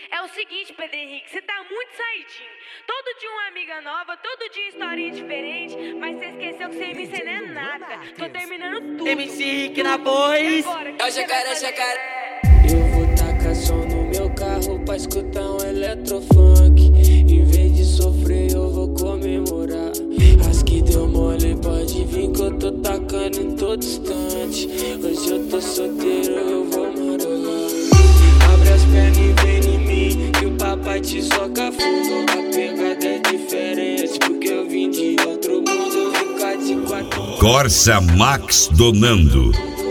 É o seguinte, Pedro Henrique, você tá muito saidinho. Todo dia uma amiga nova, todo dia historinha diferente, mas você esqueceu que sem mim você não é nada. Tô terminando tudo. MC Rick na voz. É o jacaré, jacaré. Eu vou tacar som no meu carro pra escutar um eletrofunk. Em vez de sofrer eu vou comemorar. As que deu mole pode vir que eu tô tacando em todo instante. Hoje eu tô solteiro, eu vou marolar. Abre as pernas e vem em mim, que o papai te soca fundo. A pegada é diferente, porque eu vim de outro mundo. Eu vim cá de quatro. Corsa Max Donando.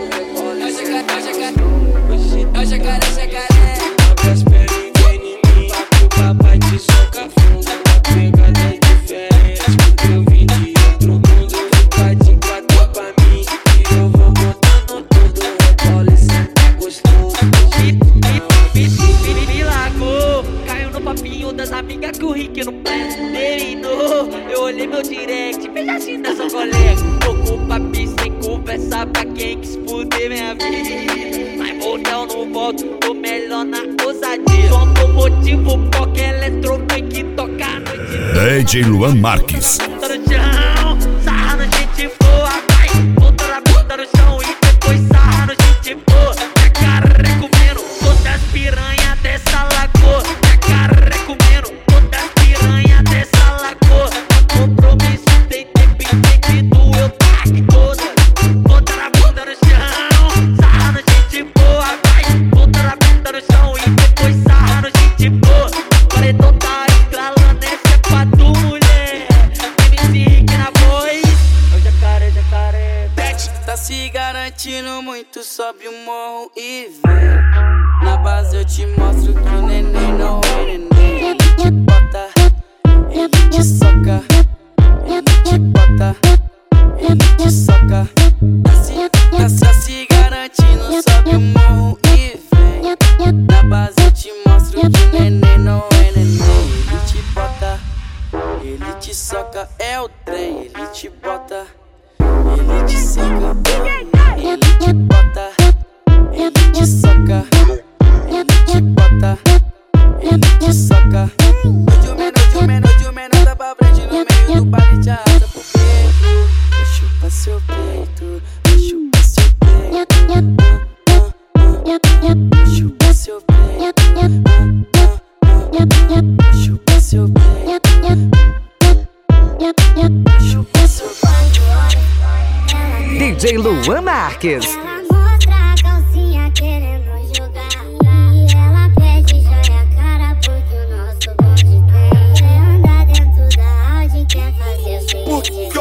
É o jacaré, jacaré. Abre as pernas e vem em mim, que o papai te soca fundo. A pegada é diferente, porque eu vim de outro mundo. Eu vim cá de quatro pra mim, e eu vou botando tudo. Rebola e senta gostoso. Me largou, caiu no papinho das amigas que o Rick não presta. Terminou, eu olhei meu direct, fez assim nessa colega. Tô com o papi sem conversar pra quem quis fuder minha vida. Mas voltão não volto, tô melhor na ousadia. Só tô motivo porque eletrofunk toca a noite. DJ Luan Marques. Bunda no chão, sarra no gente boa, vai. Volta na bunda no chão e depois sarra no gente boa. Jacaré comendo todas as piranha dessa lagoa. Jacaré comendo todas as piranha dessa lagoa. Compromisso tem tempo impedido, eu taco toda. Volta na bunda no chão, sarra no gente boa, vai. Volta na bunda no chão e depois sarra no gente boa. Paredão tá estralando, essa é pra tu, mulher. MC Rick na voz. É o jacaré, jacaré. Tá se garantindo muito, sobe o morro e vem. Na base eu te mostro que o neném não é neném. Ele te bota, ele te soca. Ele te bota, ele te soca. Tá se garantindo, sobe o morro e vem. Na base eu te mostro que o neném não é neném. Ele te bota, ele te soca. É o trem, ele te bota, ele te soca. Ele te bota, ele te soca. Ele te bota, ele te soca. Hoje o menor tá pra frente no meio do baile te arrasta pro peito. Vou chupar seu peito, vou chupar seu peito. Vou chupar seu peito, vou chupar seu peito. Vou chupar seu peito. DJ Luan Marques. Ela mostra a calcinha querendo jogar. E ela pede joia a cara porque o nosso bonde tem. Quer andar dentro da Audi, quer fazer o feito.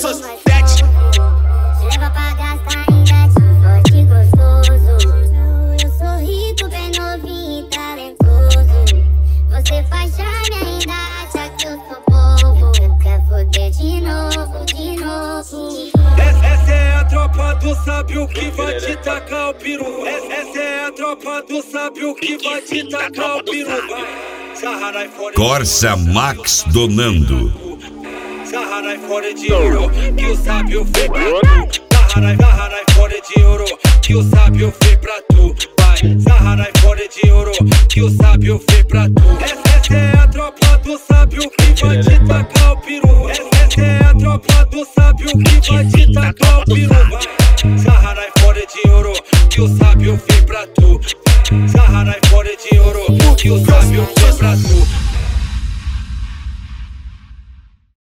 Leva pra gastar ainda de forte e gostoso. Eu sou rico, bem novinho e talentoso. Você faz charme ainda acha que eu sou bobo. Quer foder de novo, de novo. Essa é a tropa do sábio que vai te tacar o peru. Essa é a tropa do sábio que vai te tacar o peru. Corsa Max Donando. Sarra fora de ouro, que o sábio fez pra tu. Sarra fora de ouro, que o sábio fez pra tu. Vai, sarra fora de ouro, que o sábio fez pra tu. Essa é a tropa do sábio que vai te tacar o peru. Essa é a tropa do sábio que vai te tacar o peru. Vai, sarra fora de ouro, que o sábio fez pra tu. Sarra fora de ouro, que o sábio fez pra tu.